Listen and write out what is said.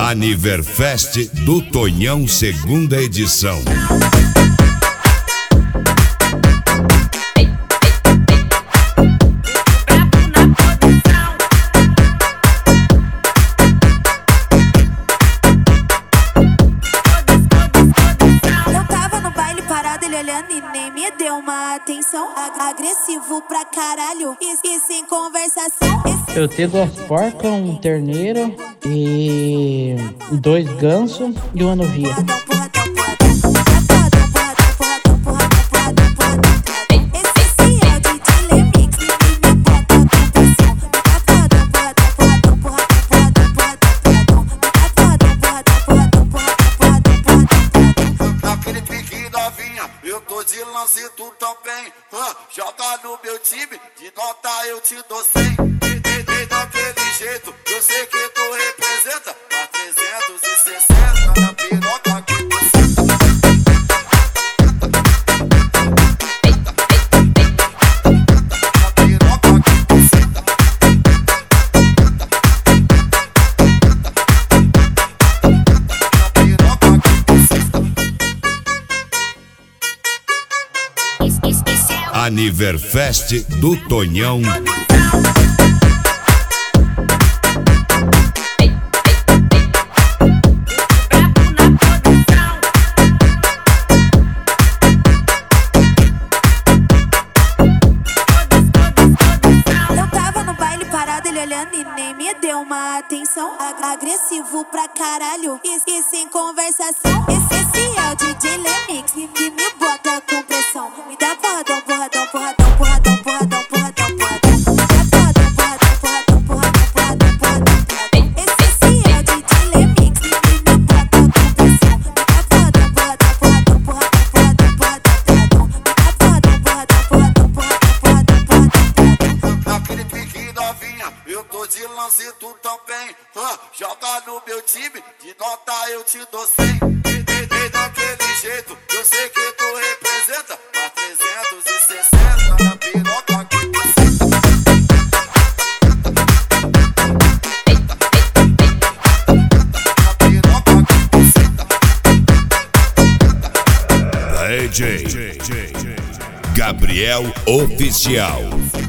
Aniverfest do Tonhão, segunda edição. Eu tava no baile parado, ele olhando e nem me deu uma atenção. Agressivo pra caralho e sem conversação. Eu tenho 2 porcas, um terneiro e 2 gansos e uma novilha. Naquele pique novinha, eu tô de lance, tu também. Joga no meu time, de nota eu te dou 100. Daquele jeito, eu sei que tu representa. Pra 360 na piroca que tu senta. Na piroca que tu senta. Na piroca que tu senta. Aniverfest do Tonhão. Eu tava no baile parado, ele olhando e nem me deu uma atenção. Agressivo pra caralho e sem conversação. Esse é o DJ Lemix que me bota com pressão. Me dá porradão, porradão, porradão, porradão, porradão, porradão, porradão. Esse é o DJ Lemix que me bota com pressão. Me dá porradão, porradão, porradão, porradão, porradão, porradão. Me dá porradão, porradão, porradão, porradão, porradão. Naquele pique novinha, eu tô de lance, tu também. Joga no meu time, de nota eu te dou 100. Daquele jeito, eu sei que tu representa. Pra 360 na piroca que tu senta. Na piroca que tu senta. DJ Gabriel Oficial.